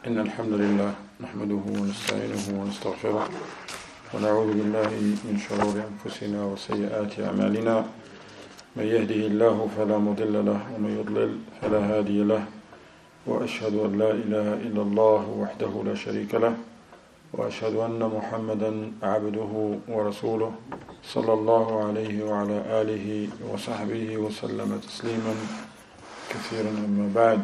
إن الحمد لله نحمده ونستعينه ونستغفره ونعوذ بالله من شرور أنفسنا وسيئات أعمالنا من يهده الله فلا مضل له ومن يضلل فلا هادي له وأشهد أن لا إله إلا الله وحده لا شريك له وأشهد أن محمدا عبده ورسوله صلى الله عليه وعلى آله وصحبه وسلم تسليما كثيرا. أما بعد،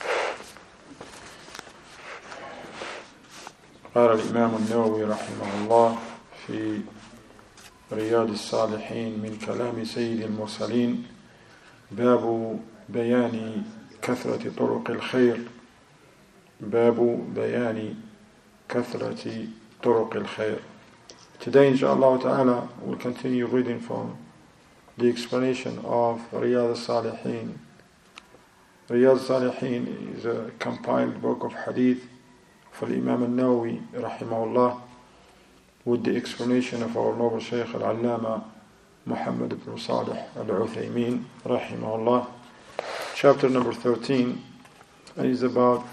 قال الإمام النووي رحمه الله في رياض الصالحين من كلام سيد المرسلين: باب بيان كثرة طرق الخير. باب بيان كثرة طرق الخير. Today, inshallah ta'ala, we'll continue reading from the explanation of Riyadh al-Salihin. Riyadh al-Salihin is a compiled book of hadith for Imam al-Nawawi rahimahullah, with the explanation of our noble Shaykh al-Allama Muhammad ibn Salih al-Uthaymin rahimahullah. Chapter number 13 is about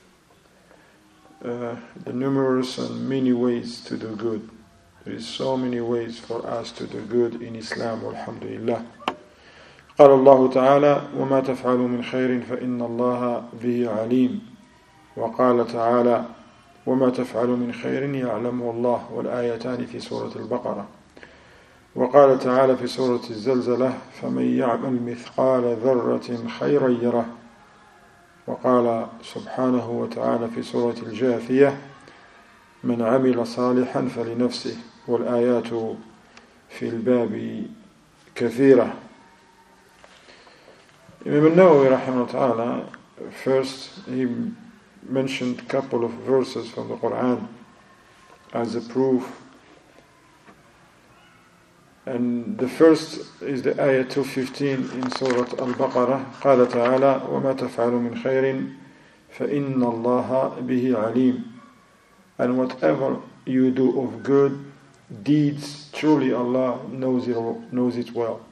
the numerous and many ways to do good. There is so many ways for us to do good in Islam, alhamdulillah. قال الله تعالى: وما تفعلوا من خير فإن الله به عليم. وقال تعالى: وما تفعلوا من خير يعلمه الله. والآيتان في سورة البقرة. وقال تعالى في سورة الزلزلة: فمن يعمل مثقال ذرة خيرا يره. وقال سبحانه وتعالى في سورة الجاثية: من عمل صالحا فلنفسه. والآيات في الباب كثيرة. Imam al-Nawawi rahimahullah ta'ala, first he mentioned a couple of verses from the Quran as a proof, and the first is the ayah 215 in Surah Al-Baqarah: قال تعالى: وما تفعلوا من خير فإن الله به عليم. And whatever you do of good deeds, truly Allah knows it well.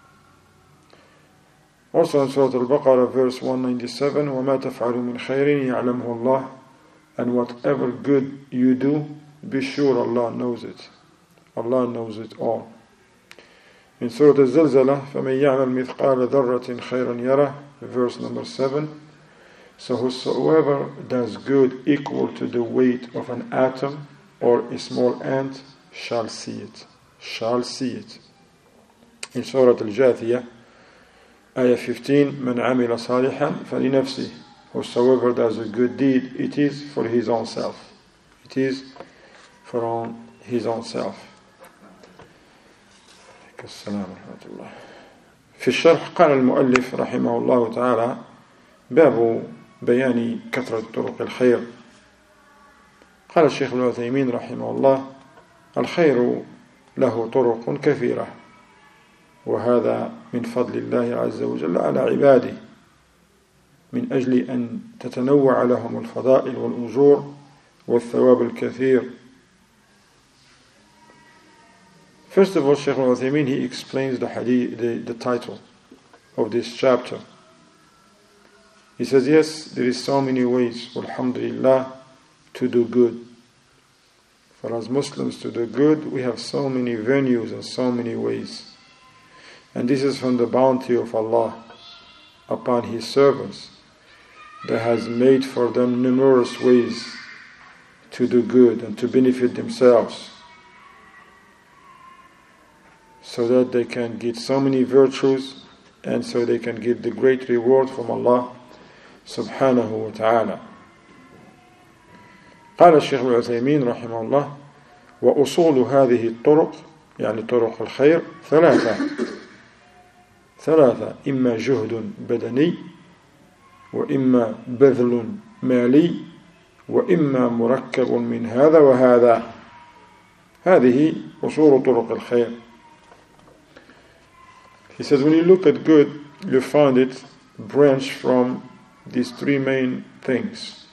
Also in Surah Al-Baqarah verse 197: وَمَا تَفْعَلُوا مِنْ خَيْرٍ يَعْلَمْهُ اللَّهُ. And whatever good you do, be sure Allah knows it. Allah knows it all. In Surah Al-Zalzalah: فَمَنْ يَعْمَلْ مِثْقَالَ ذَرَّةٍ خَيْرًا يَرَهُ, verse number 7. So whosoever does good equal to the weight of an atom or a small ant shall see it. Shall see it. In Surah Al-Jathiyah, ayah 15: من عمل صالحا فلنفسه. Whosoever does a good deed, it is for his own self. It is for his own self. السلام ورحمة الله. في الشرح قال المؤلف رحمه الله تعالى: باب بيان كثرة طرق الخير. قال الشيخ العثيمين رحمه الله: الخير له طرق كثيرة، وهذا من فضل الله عز وجل على عباده، من أجل أن تتنوع لهم الفضائل والأجور والثواب الكثير. First of all, Shaykh al-Uthaymin, he explains the hadith, the title of this chapter. He says, yes, there is so many ways, alhamdulillah, to do good. For as Muslims to do good, we have so many venues and so many ways. And this is from the bounty of Allah upon His servants, that has made for them numerous ways to do good and to benefit themselves, so that they can get so many virtues and so they can get the great reward from Allah subhanahu wa ta'ala. قال الشيخ العثيمين رحمه الله: وأصول هذه الطرق، يعني طرق الخير، ثلاثة: إما جهد بدني، وإما بذل مالي، وإما مركب من هذا وهذا. هذه أصول طرق الخير. He says, when you look at good, you find it branched from these three main things.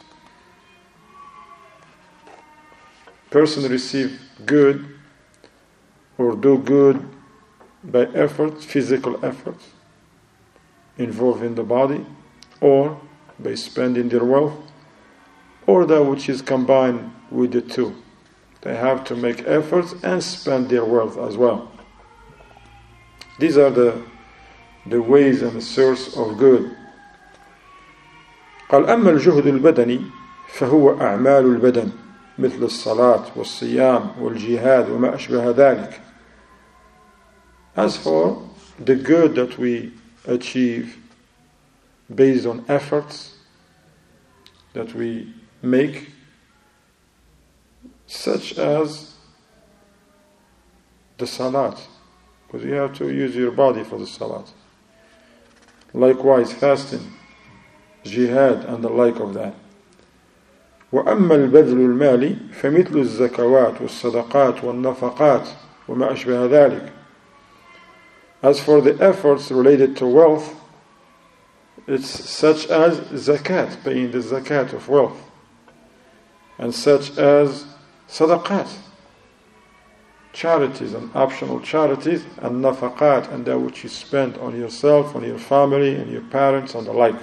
Person receive good or do good by effort, physical effort involved in the body, or by spending their wealth, or that which is combined with the two. They have to make efforts and spend their wealth as well. These are the ways and the source of good. قال أما الجهد البدني فهو أعمال البدن مثل الصلاة والصيام والجهاد وما أشبه ذلك. As for the good that we achieve based on efforts that we make, such as the salat, because you have to use your body for the salat. Likewise, fasting, jihad, and the like of that. وأما البذل المالي فمثل الزكوات والصدقات والنفقات وما أشبه ذلك. As for the efforts related to wealth, it's such as zakat, paying the zakat of wealth, and such as sadaqat, charities and optional charities, and nafaqat, and that which you spend on yourself, on your family, and your parents, and the like.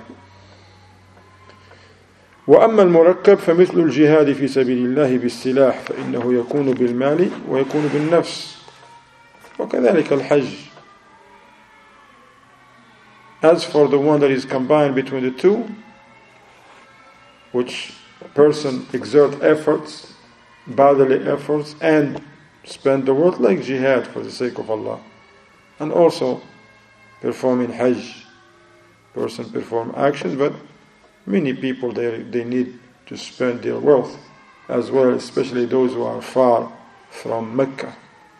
وأما المركب فمثل الجهاد في سبيل الله بالسلاح فإنه يكون بالمال ويكون بالنفس وكذلك الحج. As for the one that is combined between the two, which a person exert efforts, bodily efforts, and spend the world, like jihad for the sake of Allah, and also performing hajj. Person perform actions, but many people they need to spend their wealth as well, especially those who are far from Mecca.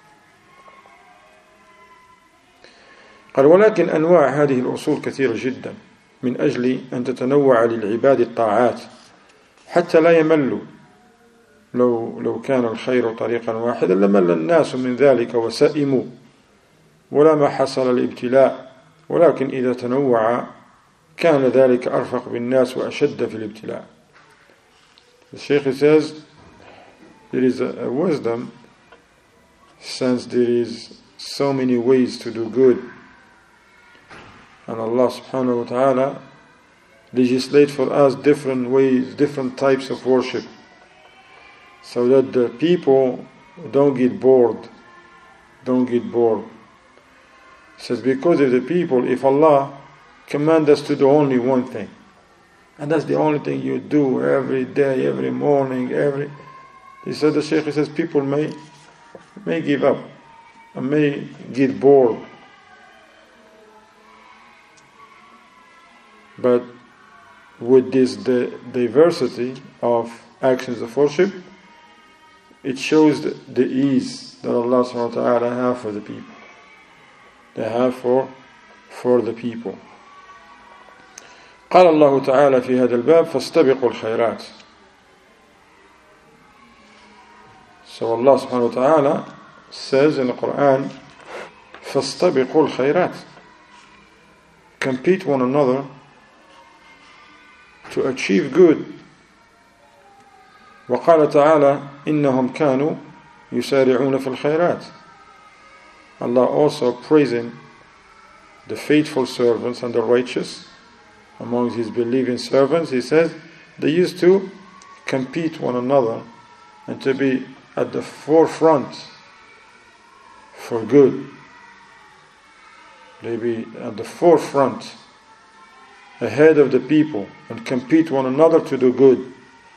قال ولكن أنواع هذه الأصول كثيرة جدا من أجل أن تتنوع للعباد الطاعات حتى لا يملوا. لو كان الخير طريقا واحدا لمل الناس من ذلك وسئموا ولما حصل الابتلاء، ولكن إذا تنوع كان ذلك أرفق بالناس وأشد في الابتلاء. The Shaykh says there is a wisdom, since there is so many ways to do good, and Allah subhanahu wa ta'ala legislate for us different ways, different types of worship, so that the people don't get bored. It says because if Allah command us to do only one thing, and that's the only thing you do every day, every morning, he said, the Shaykh says people may give up and may get bored. But with this diversity of actions of worship, it shows the ease that Allah subhanahu wa ta'ala have for the people. They have for the people. قال الله تعالى في هذا الباب فاستبقوا الخيرات. So Allah subhanahu wa ta'ala says in the Quran, فاستبقوا الخيرات. Compete one another to achieve good. وقال تعالى إنهم كانوا يسارعون في الخيرات. Allah also praising the faithful servants and the righteous among His believing servants. He says they used to compete one another and to be at the forefront for good. They be at the forefront, ahead of the people, and compete one another to do good.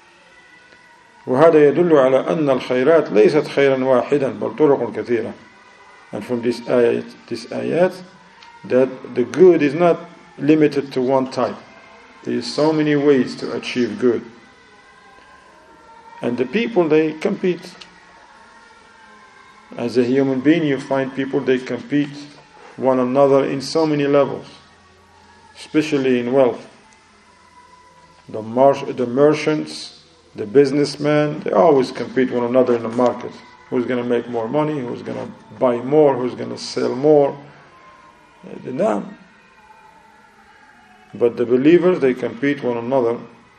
وهذا يدل على أن الخيرات ليست خيرا واحدا بل طرق كثيرة. And from this ayat, that the good is not limited to one type. There is so many ways to achieve good. And the people, they compete. As a human being, you find people, they compete one another in so many levels, especially in wealth. The merchants, the businessmen, they always compete one another in the market. Who's going to make more money? Who's going to buy more? Who's going to sell more? None. But the believers, they compete one another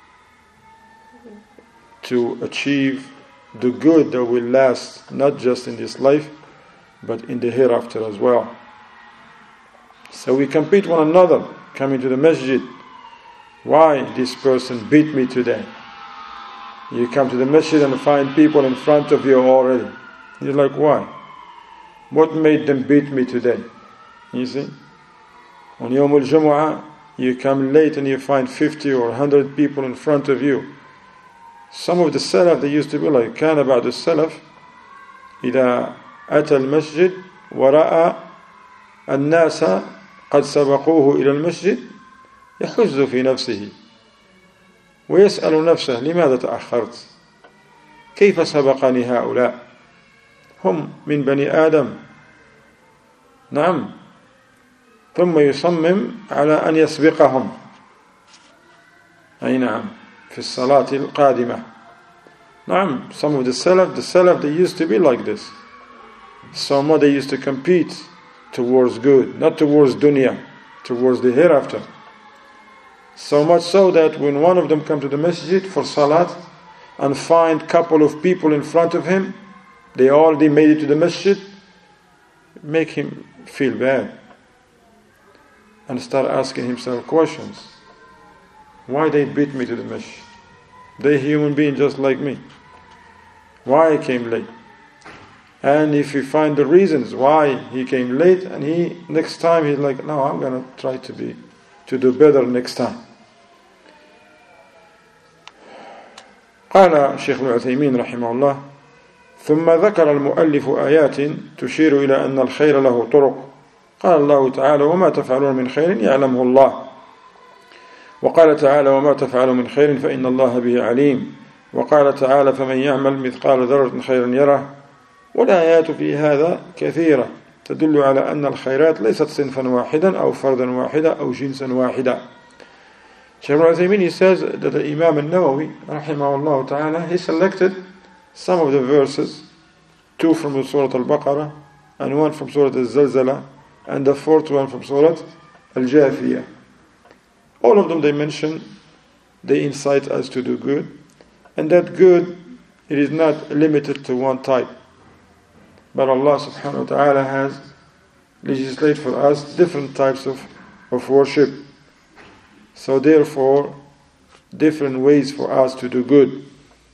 to achieve the good that will last not just in this life, but in the hereafter as well. So we compete one another, coming to the masjid. Why this person beat me today? You come to the masjid and find people in front of you already. You're like, why? What made them beat me today? You see? On Yawm al-Jumu'ah, you come late and you find 50 or 100 people in front of you. Some of the Salaf, they used to be like, كان بعد السلف إذا أتى المسجد ورأى الناس قد سبقوه إلى المسجد يحز في نفسه ويسأل نفسه لماذا تأخرت؟ كيف سبقني هؤلاء؟ هم من بني آدم. نعم. ثم يصمم على أن يسبقهم. أي نعم. في الصلاة القادمة. نعم. Some of the Salaf, they used to be like this. Some they used to compete towards good, not towards dunya, towards the hereafter. So much so that when one of them come to the masjid for salat and find a couple of people in front of him, they already made it to the masjid, make him feel bad and start asking himself questions. Why they beat me to the masjid? They human being just like me. Why I came late? And if you find the reasons why he came late, and next time he's like, no, I'm going to try to do better next time. قال شيخ العثيمين رحمه الله: ثم ذكر المؤلف آيات تشير إلى أن الخير له طرق. قال الله تعالى: وما تفعلون من خير يعلمه الله. وقال تعالى: وما تفعلوا من خير فإن الله به عليم. وقال تعالى: فمن يعمل مثقال ذرة خيرا يره. والآيات في هذا كثيرة تدل على أن الخيرات ليست صنفا واحدا أو فردا واحدا أو جنسا واحدا. Shaykh al-Uthaymin, he says that the Imam al-Nawawi rahimahullah ta'ala, he selected some of the verses, 2 from Surah Al-Baqarah and 1 from Surah Al-Zalzala and the 4th one from Surah Al-Jathiyah. All of them, they mention, they incite us to do good, and that good, it is not limited to one type. But Allah subhanahu wa ta'ala has legislated for us different types of worship. So therefore, different ways for us to do good.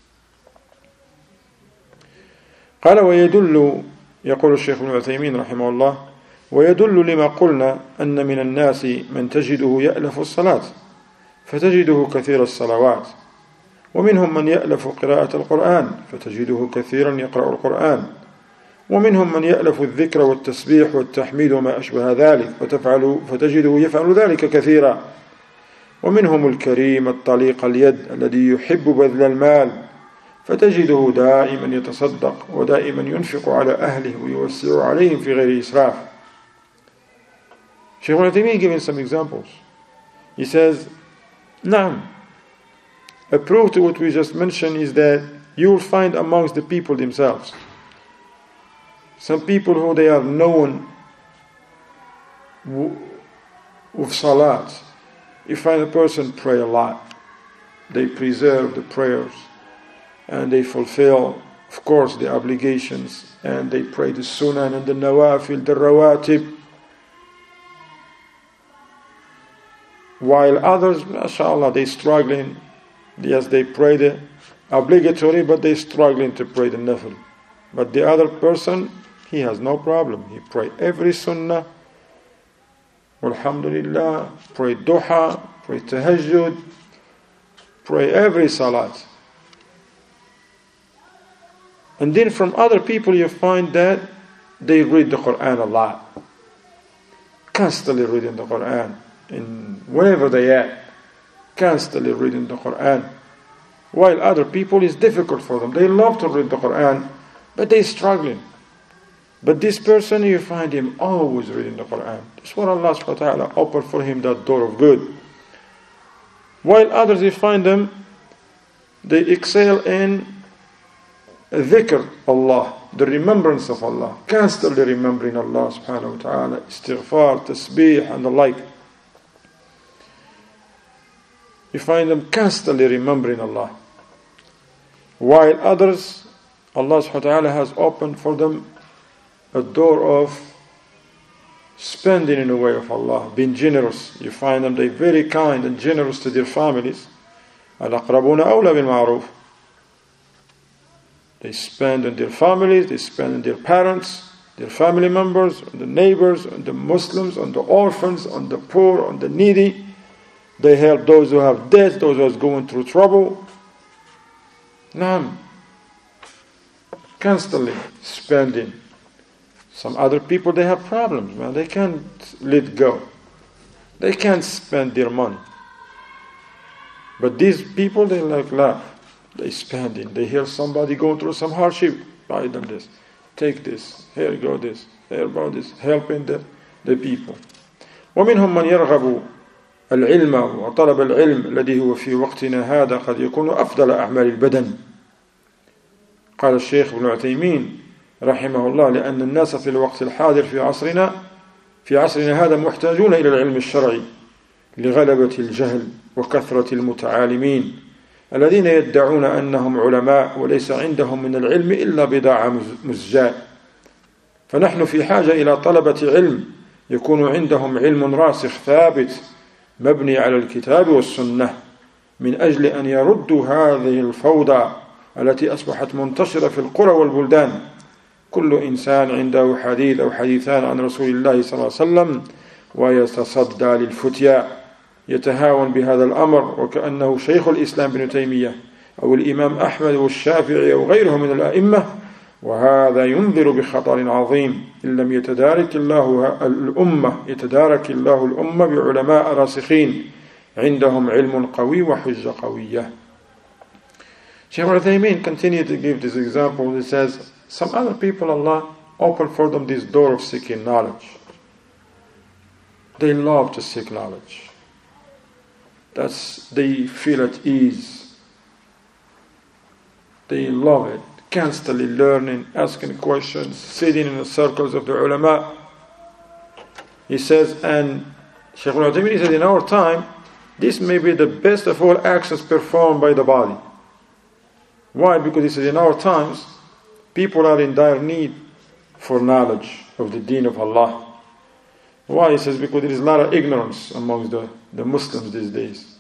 قال ويدل يقول الشيخ ابن عثيمين رحمه الله ويدل لما قلنا أن من الناس من تجده يألف الصلاة فتجده كثير الصلوات ومنهم من يألف قراءة القرآن فتجده كثيرا يقرأ القرآن ومنهم من يألف الذكر والتسبيح والتحميد وما أشبه ذلك فتجده يفعل ذلك كثيرا ومنهم الكريم الطليق اليد الذي يحب بذل المال فتجده دائما يتصدق ودائما ينفق على أهله ويوسع عليهم في غير إسراف. Shaykh al-Uthaymin giving some examples. He says, نعم, a proof to what we just mentioned is that you will find amongst the people themselves some people who they are known with salat. You find a person pray a lot. They preserve the prayers and they fulfill, of course, the obligations, and they pray the sunan and the nawafil, the rawatib. While others, mashallah, they struggling. Yes, they pray the obligatory, but they struggling to pray the nafil. But the other person, he has no problem. He pray every sunnah. Alhamdulillah, pray duha, pray tahajjud, pray every salat. And then from other people you find that they read the Quran a lot. Constantly reading the Quran. In wherever they are, constantly reading the Quran. While other people, it's difficult for them. They love to read the Quran, but they're struggling. But this person, you find him always reading the Quran. That's what Allah subhanahu wa ta'ala opened for him, that door of good. While others, you find them, they excel in dhikr Allah, the remembrance of Allah, constantly remembering Allah subhanahu wa ta'ala, istighfar, tasbih, and the like. You find them constantly remembering Allah. While others, Allah subhanahu wa ta'ala has opened for them a door of spending in the way of Allah, being generous. You find them, they're very kind and generous to their families. الأقربون أولى بالمعروف. They spend on their families, they spend on their parents, their family members, on the neighbors, on the Muslims, on the orphans, on the poor, on the needy. They help those who have debts, those who are going through trouble. Naam. Constantly spending. Some other people, they have problems, man. They can't let go. They can't spend their money. But these people, they laugh. They spending. They hear somebody going through some hardship. Buy them this. Take this. Here you go this. Here about this. Helping the people. ومنهم من يرغب العلم وطلب العلم الذي هو في وقتنا هذا قد يكون أفضل أعمال البدن. قال الشيخ ابن عثيمين رحمه الله لأن الناس في الوقت الحاضر في عصرنا هذا محتاجون إلى العلم الشرعي لغلبة الجهل وكثرة المتعالمين الذين يدعون أنهم علماء وليس عندهم من العلم إلا بضاعة مزجاة. فنحن في حاجة إلى طلبة علم يكون عندهم علم راسخ ثابت مبني على الكتاب والسنة من أجل أن يردوا هذه الفوضى التي أصبحت منتشرة في القرى والبلدان. كل إنسان عنده حديث أو حديثان عن رسول الله صلى الله عليه وسلم ويتصدى للفتيا يتهاون بهذا الأمر وكأنه شيخ الإسلام ابن تيمية أو الإمام أحمد والشافعي أو غيره من الأئمة. وهذا ينذر بخطر عظيم إن لم يتدارك الله الأمة بعلماء راسخين عندهم علم قوي وحجة قوية. Shaykh Al-Uthaymeen continued to give this example. He says, some other people, Allah opened for them this door of seeking knowledge. They love to seek knowledge. They feel at ease. They love it. Constantly learning, asking questions, sitting in the circles of the ulama. He says, and Shaykh Al-Uthaymeen said, in our time, this may be the best of all actions performed by the body. Why? Because he says, in our times, people are in dire need for knowledge of the deen of Allah. Why? He says, because there is a lot of ignorance amongst the Muslims these days.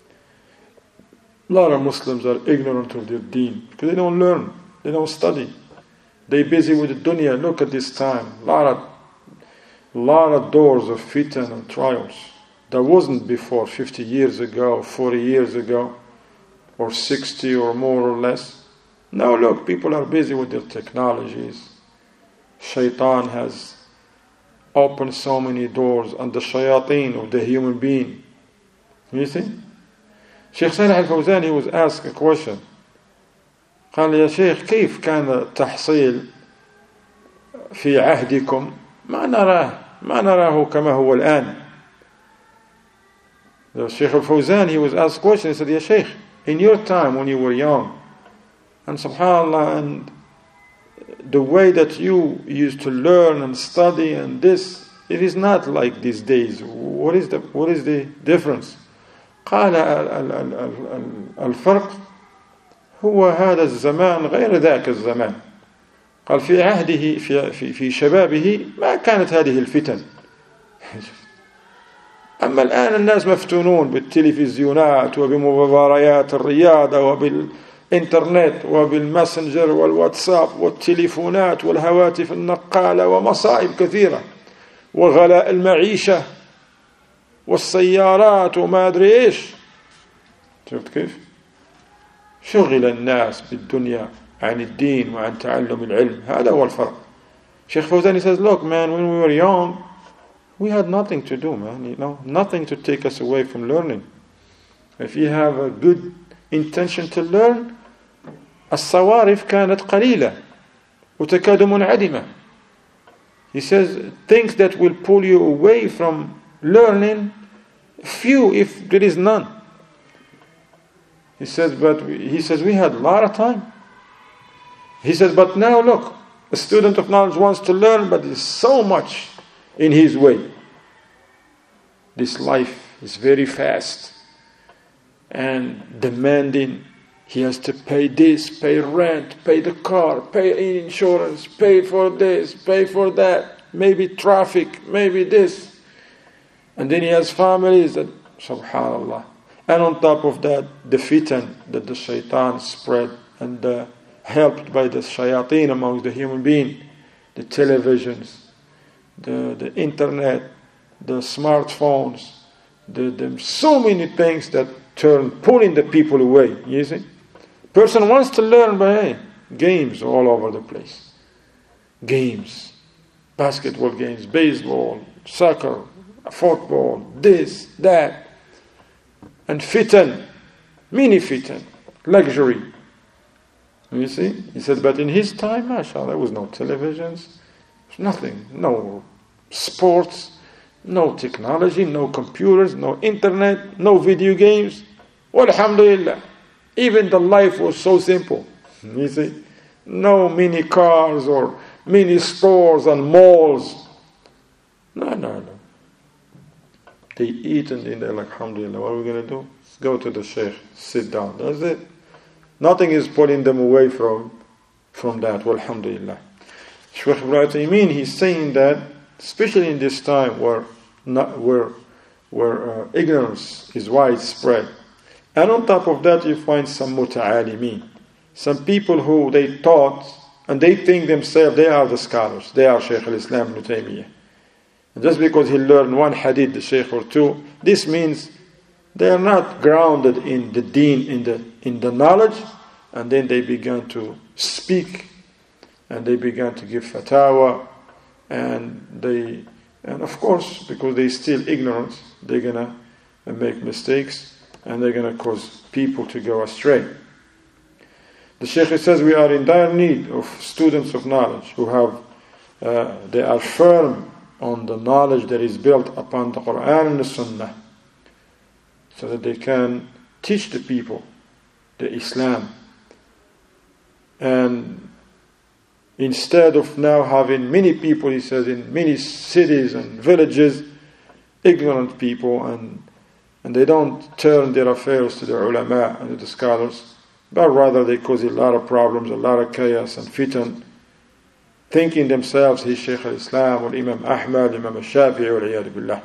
A lot of Muslims are ignorant of their deen because they don't learn, they don't study. They're busy with the dunya. Look at this time. A lot of doors of fitan and trials. That wasn't before 50 years ago, 40 years ago, or 60 or more or less. Now look, people are busy with their technologies. Shaitan has opened so many doors and the shayateen of the human being. You see? Sheikh Salih Al-Fawzani was asked a question. قال يا شيخ كيف كان التحصيل في عهدكم ما نراه كما هو الآن. The Sheikh Al-Fawzani, he was asked a question. He said, يا شيخ, in your time when you were young, and subhanAllah, and the way that you used to learn and study and this, it is not like these days. What is the difference? قال الفرق هو هذا الزمان غير ذاك الزمان. قال في عهده في شبابه ما كانت هذه الفتن. أما الآن الناس مفتونون بالتلفزيونات وبمباريات الرياضة وبالإنترنت وبالماسنجر والواتساب والتليفونات والهواتف النقالة ومصائب كثيرة وغلاء المعيشة والسيارات وما أدري إيش. شفت كيف؟ شغل الناس بالدنيا عن الدين وعن تعلم العلم. هذا هو الفرق. Sheikh Fawzani says, look man, when we were young, we had nothing to do, man, nothing to take us away from learning. If you have a good intention to learn, الصوارف كانت قليلة وتكاد منعدمة. He says, things that will pull you away from learning, few if there is none. He says, we had a lot of time. He says, but now look, a student of knowledge wants to learn, but there's so much in his way. This life is very fast and demanding. He has to pay this, pay rent, pay the car, pay insurance, pay for this, pay for that, maybe traffic, maybe this. And then he has families that, subhanallah. And on top of that, the fitan that the shaitan spread and the helped by the shayateen amongst the human being, the televisions, the internet, the smartphones, the so many things that pulling the people away. You see, person wants to learn by games all over the place, games, basketball games, baseball, soccer, football, this, that, and fitan, mini fitan, luxury. You see, he said, but in his time, mashallah, there was no televisions, nothing, no sports, no technology, no computers, no internet, no video games. Alhamdulillah. Even the life was so simple. You see, no mini cars or mini stores and malls. No. They eat and they're like, alhamdulillah, what are we going to do? Let's go to the sheikh, sit down. That's it. Nothing is pulling them away from that. Alhamdulillah. Shaykh Ibn Uthaymeen, he's saying that, especially in this time where ignorance is widespread, and on top of that you find some muta'alimin, some people who they taught and they think themselves they are the scholars, they are Shaykh al-Islam Ibn Taymiyyah. And just because he learned one hadith, the Shaykh or two, this means they are not grounded in the deen, in the knowledge, and then they began to speak and they began to give fatwa, and of course, because they're still ignorant, they're gonna make mistakes and they're gonna cause people to go astray. The Shaykh says we are in dire need of students of knowledge who they are firm on the knowledge that is built upon the Quran and the Sunnah, so that they can teach the people the Islam. And instead of now having many people, he says, in many cities and villages, ignorant people, and they don't turn their affairs to the ulama and to the scholars, but rather they cause a lot of problems, a lot of chaos and fitan, thinking themselves he's Shaykh al-Islam or Imam Ahmad, Imam al-Shafi'i, wal-iyadu billah.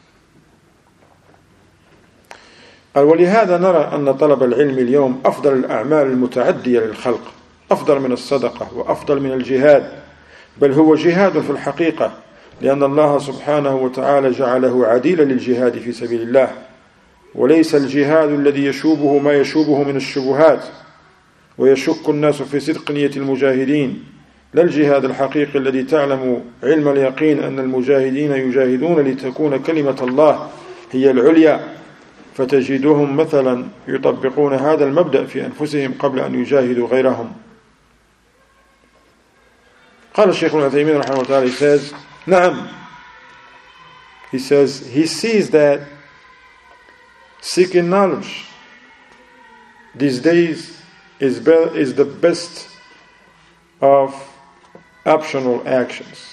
ولهذا نرى أن طلب العلم اليوم أفضل الأعمال المتعدية للخلق، أفضل من الصدقة وأفضل من الجهاد، بل هو جهاد في الحقيقة، لأن الله سبحانه وتعالى جعله عديلا للجهاد في سبيل الله، وليس الجهاد الذي يشوبه ما يشوبه من الشبهات ويشك الناس في صدق نية المجاهدين، لا الجهاد الحقيقي الذي تعلم علم اليقين أن المجاهدين يجاهدون لتكون كلمة الله هي العليا، فتجدهم مثلا يطبقون هذا المبدأ في أنفسهم قبل أن يجاهدوا غيرهم. قال الشيخ ابن عثيمين رحمه الله تعالى, he says, نعم, he says he sees that seeking knowledge these days is the best of optional actions.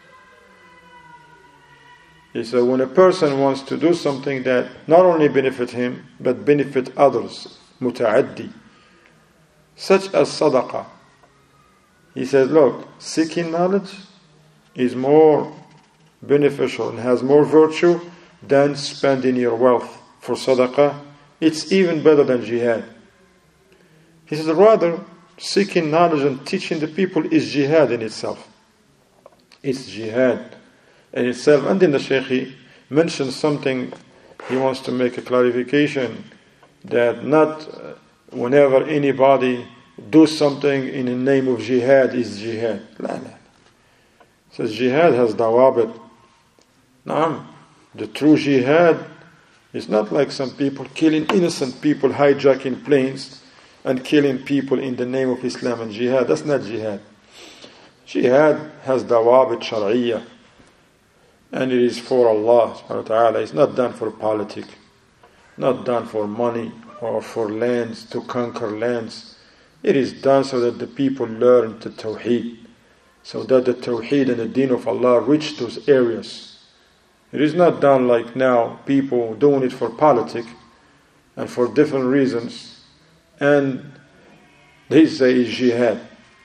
He said when a person wants to do something that not only benefit him but benefit others, muta'addi, such as sadaqah, he says, look, seeking knowledge is more beneficial and has more virtue than spending your wealth for sadaqah. It's even better than jihad. He says rather, seeking knowledge and teaching the people is jihad in itself. It's jihad in itself. And then the Shaykh mentions something, he wants to make a clarification, that not whenever anybody do something in the name of jihad is jihad. La. Says jihad has dawabit. Naam. The true jihad is not like some people killing innocent people, hijacking planes and killing people in the name of Islam and jihad. That's not jihad. Jihad has dawabit shar'iyya, and it is for Allah subhanahu wa ta'ala. It's not done for politics, not done for money or for lands, to conquer lands. It is done so that the people learn the Tawheed, so that the Tawheed and the Deen of Allah reach those areas. It is not done like now, people doing it for politics and for different reasons, and they say it's jihad.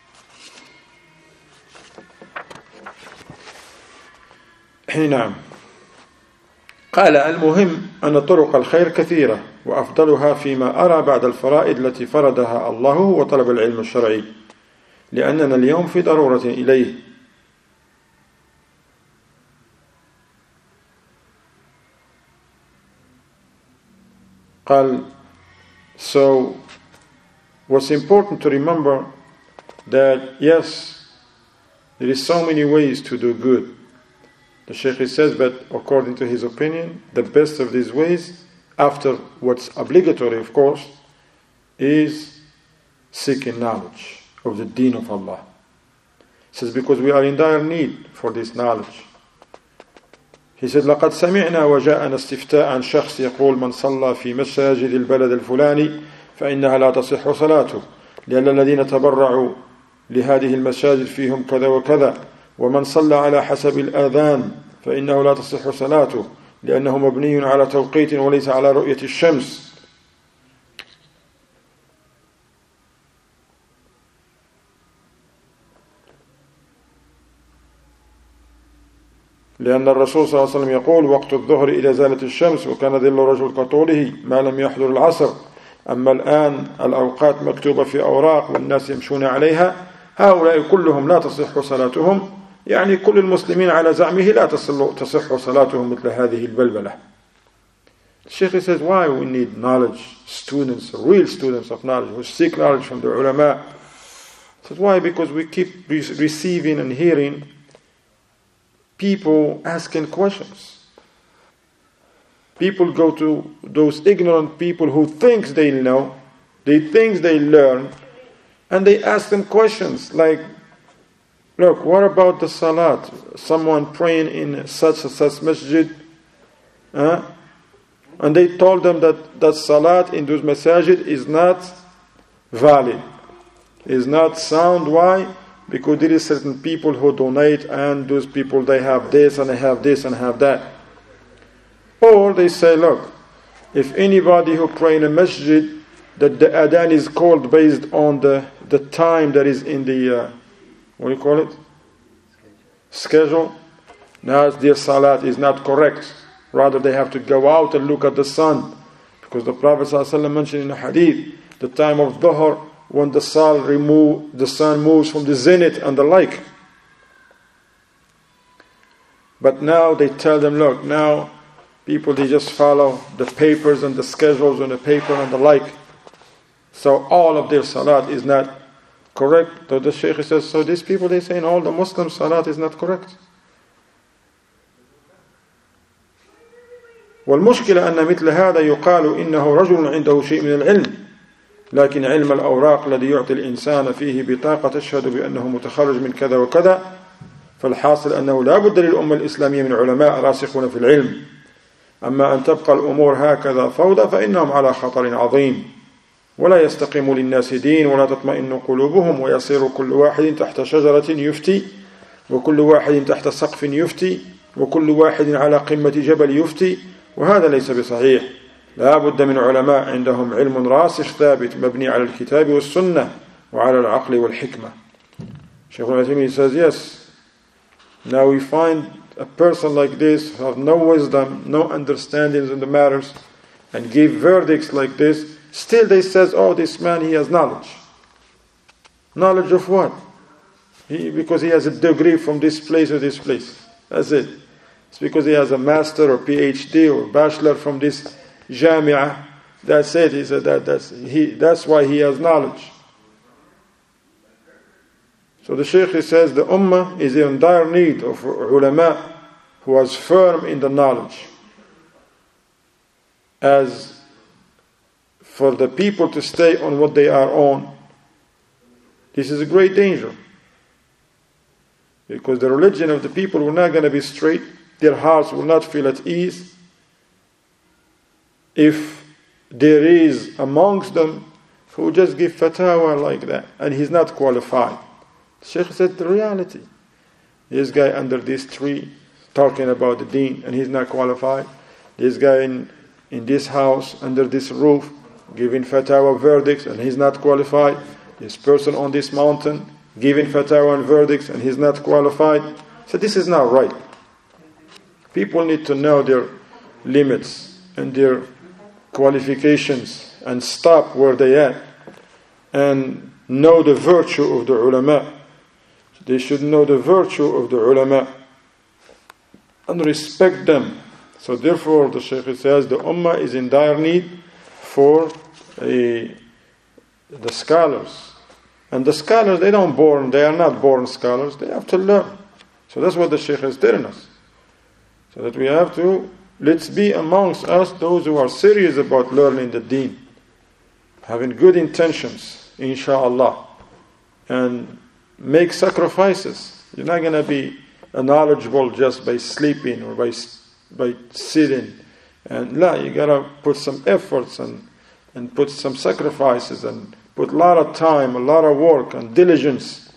نعم. قال المهم أن طرق الخير كثيرة وأفضلها فيما أرى بعد الفرائض التي فرضها الله هو طلب العلم الشرعي لأننا اليوم في ضرورة إليه. قال, so what's important to remember that yes, there is so many ways to do good. The Shaykh says, but according to his opinion, the best of these ways, after what's obligatory of course, is seeking knowledge of the deen of Allah. He says, because we are in dire need for this knowledge. He said, لقد سمعنا وجاءنا استفتاء عن شخص يقول من صلى في مساجد البلد الفلاني فإنها لا تصح صلاته لأن الذين تبرعوا لهذه المساجد فيهم كذا وكذا ومن صلى على حسب الآذان فإنه لا تصح صلاته لأنه مبني على توقيت وليس على رؤية الشمس. لأن الرسول صلى الله عليه وسلم يقول وقت الظهر إذا زالت الشمس وكان ظل رجل كطوله ما لم يحضر العصر. أما الآن الأوقات مكتوبة في أوراق والناس يمشون عليها هؤلاء كلهم لا تصح صلاتهم. يعني كل المسلمين على زعمه لا تصح صلاتهم مثل هذه البلبلة. The Shaykh says, why we need knowledge, students, real students of knowledge, who seek knowledge from the ulama. He says, why? Because we keep receiving and hearing people asking questions. People go to those ignorant people who think they know, they think they learn, and they ask them questions like, look, what about the salat? Someone praying in such and such masjid, and they told them that salat in those masajid is not valid, is not sound. Why? Because there is certain people who donate, and those people, they have this and they have this and have that. Or they say, look, if anybody who pray in a masjid, that the adhan is called based on the time that is in the, what do you call it? Schedule. Now their salat is not correct. Rather they have to go out and look at the sun. Because the Prophet ﷺ mentioned in a hadith, the time of dhuhr, when the sun moves from the zenith and the like. But now they tell them, look, now people, they just follow the papers and the schedules on the paper and the like. So all of their salat is not correct. So the Shaykh says, so these people, they say in all the Muslims salat is not correct. والمشكلة أن مثل هذا يقال إنه رجل عنده شيء من العلم لكن علم الأوراق الذي يعطي الإنسان فيه بطاقة تشهد بأنه متخرج من كذا وكذا. فالحاصل أنه لا بد للأمة الإسلامية من علماء راسخون في العلم. أما أن تبقى الأمور هكذا فوضى فإنهم على خطر عظيم ولا يستقيم للناس دين ولا تطمئن قلوبهم ويصير كل واحد تحت شجرة يفتي وكل واحد تحت سقف يفتي وكل واحد على قمة جبل يفتي وهذا ليس بصحيح. لا بد من علماء عندهم علم راسخ ثابت مبني على الكتاب والسنة وعلى العقل والحكمة. Shaykh al-Uthaymeen says, yes, now we find a person like this who have no wisdom, no understandings in the matters, and give verdicts like this. Still they says, oh, this man, he has knowledge. Knowledge of what? Because he has a degree from this place or this place. That's it. It's because he has a master or PhD or bachelor from this Jami'ah. That's it. He said that's why he has knowledge. So the Shaykh says the Ummah is in dire need of ulama who are firm in the knowledge. As for the people to stay on what they are on, this is a great danger. Because the religion of the people will not going to be straight. Their hearts will not feel at ease if there is amongst them who just give fatwa like that and he's not qualified. The Shaykh said the reality. This guy under this tree talking about the deen and he's not qualified. This guy in this house under this roof giving fatwa verdicts and he's not qualified. This person on this mountain giving fatwa and verdicts and he's not qualified. So this is not right. People need to know their limits and their qualifications and stop where they are and know the virtue of the ulama. They should know the virtue of the ulama and respect them. So therefore the Shaykh says the ummah is in dire need for the scholars. And the scholars, they are not born scholars, they have to learn. So that's what the Shaykh is telling us. So that we have to, let's be amongst us those who are serious about learning the deen, having good intentions, inshallah, and make sacrifices. You're not going to be knowledgeable just by sleeping or by sitting. And you got to put some efforts and put some sacrifices and put a lot of time, a lot of work and diligence.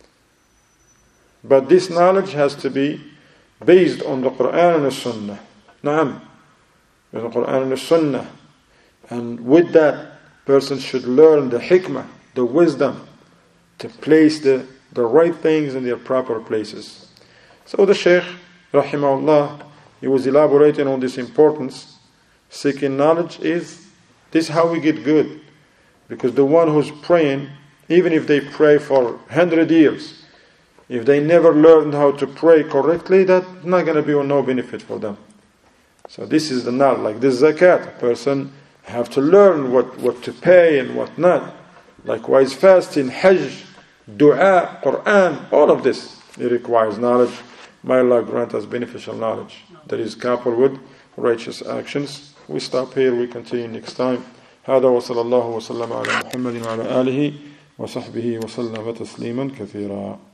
But this knowledge has to be based on the Quran and the Sunnah. Naam. The Quran and the Sunnah. And with that, person should learn the hikmah, the wisdom, to place the right things in their proper places. So the Shaykh, rahimahullah, he was elaborating on this importance. Seeking knowledge this is how we get good. Because the one who's praying, even if they pray for 100 years, if they never learned how to pray correctly, that's not going to be of no benefit for them. So this is the knowledge. Like this zakat, a person have to learn what to pay and what not. Likewise fasting, hajj, dua, Quran, all of this, it requires knowledge. May Allah grant us beneficial knowledge that is coupled with righteous actions. We stop here, we continue next time. هذا وصلى الله وسلم على محمد وعلى آله وصحبه وسلم تسليما كثيرا.